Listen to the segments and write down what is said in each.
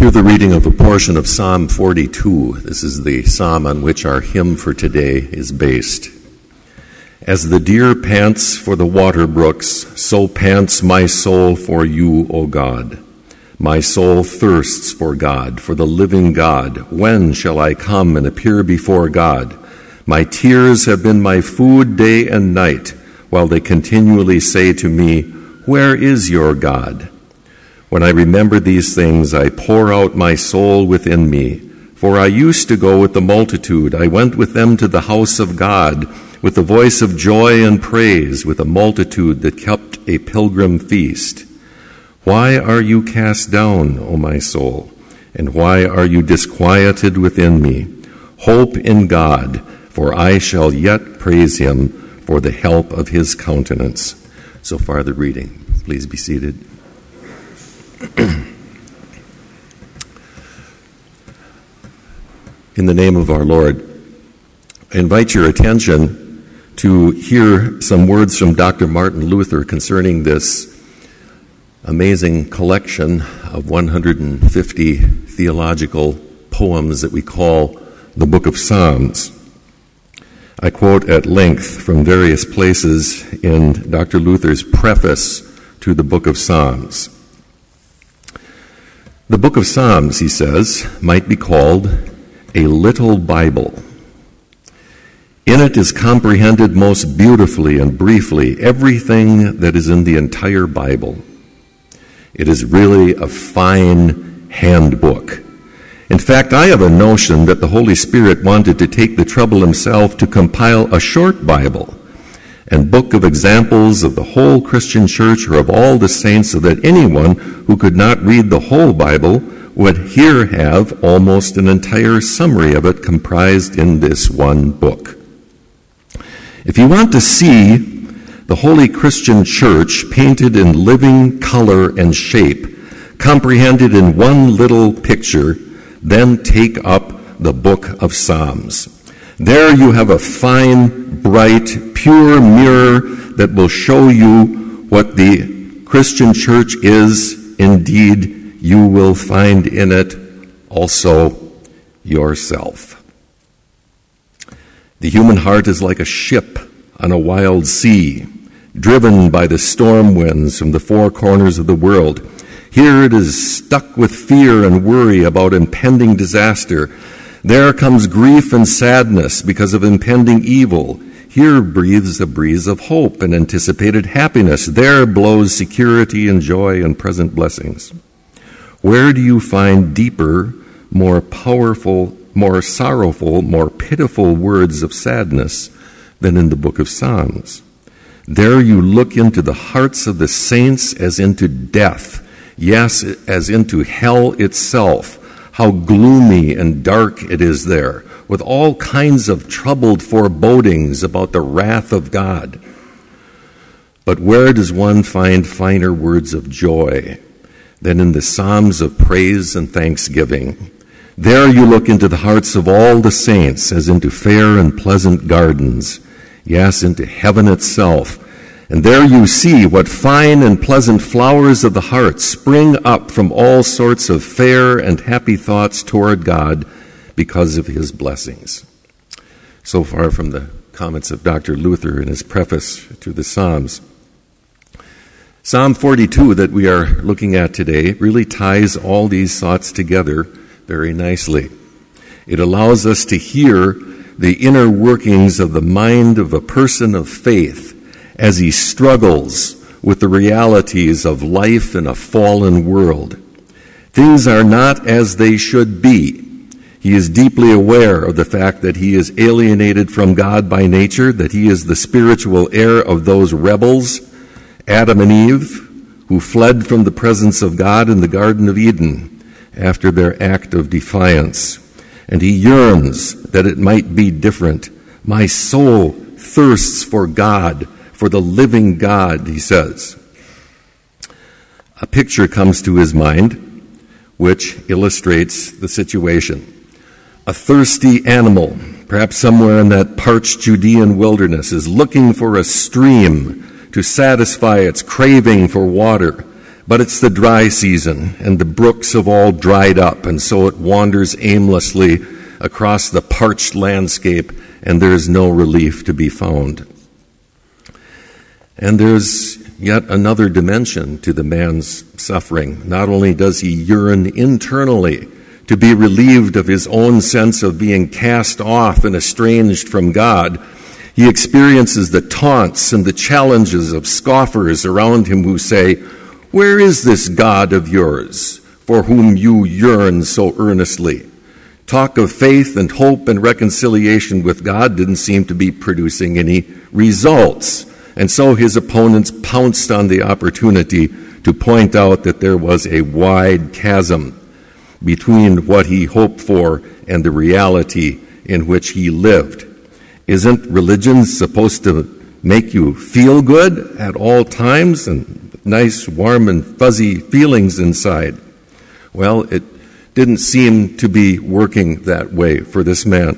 Hear the reading of a portion of Psalm 42. This is the psalm on which our hymn for today is based. As the deer pants for the water brooks, so pants my soul for you, O God. My soul thirsts for God, for the living God. When shall I come and appear before God? My tears have been my food day and night, while they continually say to me, "Where is your God?" When I remember these things, I pour out my soul within me. For I used to go with the multitude. I went with them to the house of God, with the voice of joy and praise, with a multitude that kept a pilgrim feast. Why are you cast down, O my soul? And why are you disquieted within me? Hope in God, for I shall yet praise him for the help of his countenance. So far the reading. Please be seated. In the name of our Lord, I invite your attention to hear some words from Dr. Martin Luther concerning this amazing collection of 150 theological poems that we call the Book of Psalms. I quote at length from various places in Dr. Luther's preface to the Book of Psalms. The Book of Psalms, he says, might be called a little Bible. In it is comprehended most beautifully and briefly everything that is in the entire Bible. It is really a fine handbook. In fact, I have a notion that the Holy Spirit wanted to take the trouble himself to compile a short Bible and book of examples of the whole Christian church or of all the saints, so that anyone who could not read the whole Bible would here have almost an entire summary of it comprised in this one book. If you want to see the Holy Christian Church painted in living color and shape, comprehended in one little picture, then take up the Book of Psalms. There you have a fine, bright, pure mirror that will show you what the Christian church is. Indeed, you will find in it also yourself. The human heart is like a ship on a wild sea, driven by the storm winds from the four corners of the world. Here it is stuck with fear and worry about impending disaster. There comes grief and sadness because of impending evil. Here breathes a breeze of hope and anticipated happiness. There blows security and joy and present blessings. Where do you find deeper, more powerful, more sorrowful, more pitiful words of sadness than in the Book of Psalms? There you look into the hearts of the saints as into death, yes, as into hell itself. How gloomy and dark it is there, with all kinds of troubled forebodings about the wrath of God. But where does one find finer words of joy than in the Psalms of praise and thanksgiving? There you look into the hearts of all the saints as into fair and pleasant gardens, yes, into heaven itself. And there you see what fine and pleasant flowers of the heart spring up from all sorts of fair and happy thoughts toward God because of his blessings. So far from the comments of Dr. Luther in his preface to the Psalms. Psalm 42 that we are looking at today really ties all these thoughts together very nicely. It allows us to hear the inner workings of the mind of a person of faith as he struggles with the realities of life in a fallen world. Things are not as they should be. He is deeply aware of the fact that he is alienated from God by nature, that he is the spiritual heir of those rebels, Adam and Eve, who fled from the presence of God in the Garden of Eden after their act of defiance. And he yearns that it might be different. My soul thirsts for God, for the living God, he says. A picture comes to his mind which illustrates the situation. A thirsty animal, perhaps somewhere in that parched Judean wilderness, is looking for a stream to satisfy its craving for water. But it's the dry season, and the brooks have all dried up, and so it wanders aimlessly across the parched landscape, and there is no relief to be found. And there's yet another dimension to the man's suffering. Not only does he yearn internally to be relieved of his own sense of being cast off and estranged from God, he experiences the taunts and the challenges of scoffers around him who say, "Where is this God of yours for whom you yearn so earnestly?" Talk of faith and hope and reconciliation with God didn't seem to be producing any results. And so his opponents pounced on the opportunity to point out that there was a wide chasm between what he hoped for and the reality in which he lived. Isn't religion supposed to make you feel good at all times and nice, warm, and fuzzy feelings inside? Well, it didn't seem to be working that way for this man.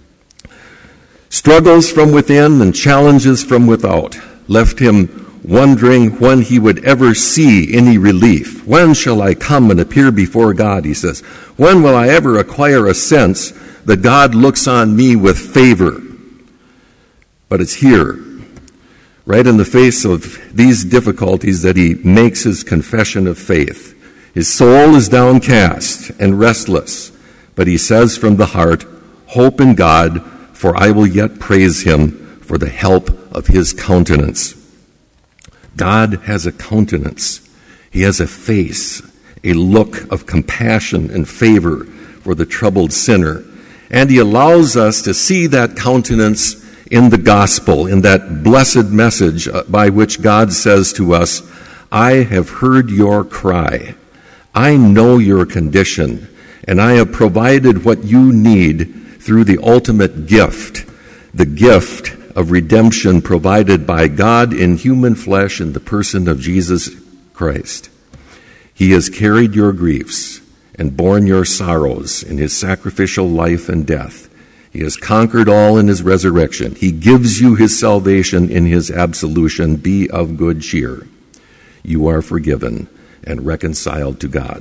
Struggles from within and challenges from without left him wondering when he would ever see any relief. When shall I come and appear before God, he says. When will I ever acquire a sense that God looks on me with favor? But it's here, right in the face of these difficulties, that he makes his confession of faith. His soul is downcast and restless, but he says from the heart, "Hope in God, for I will yet praise him for the help of his countenance." God has a countenance. He has a face, a look of compassion and favor for the troubled sinner. And he allows us to see that countenance in the gospel, in that blessed message by which God says to us, "I have heard your cry. I know your condition, and I have provided what you need through the ultimate gift, the gift of redemption provided by God in human flesh in the person of Jesus Christ. He has carried your griefs and borne your sorrows in his sacrificial life and death. He has conquered all in his resurrection. He gives you his salvation in his absolution. Be of good cheer. You are forgiven and reconciled to God."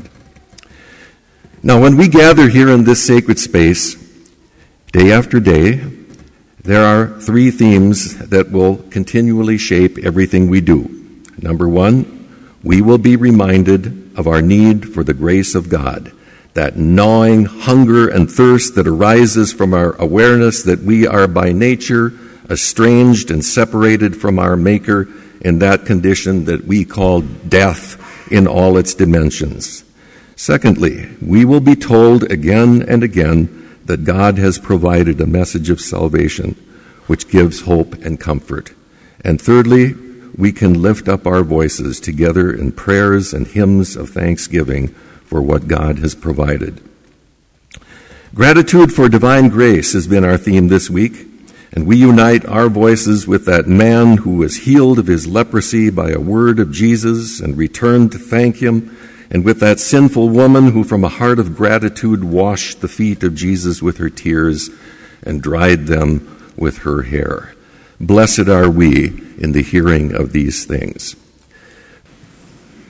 Now, when we gather here in this sacred space, day after day, there are three themes that will continually shape everything we do. Number one, we will be reminded of our need for the grace of God, that gnawing hunger and thirst that arises from our awareness that we are by nature estranged and separated from our Maker in that condition that we call death in all its dimensions. Secondly, we will be told again and again that God has provided a message of salvation which gives hope and comfort. And thirdly, we can lift up our voices together in prayers and hymns of thanksgiving for what God has provided. Gratitude for divine grace has been our theme this week, and we unite our voices with that man who was healed of his leprosy by a word of Jesus and returned to thank him, and with that sinful woman who from a heart of gratitude washed the feet of Jesus with her tears and dried them with her hair. Blessed are we in the hearing of these things.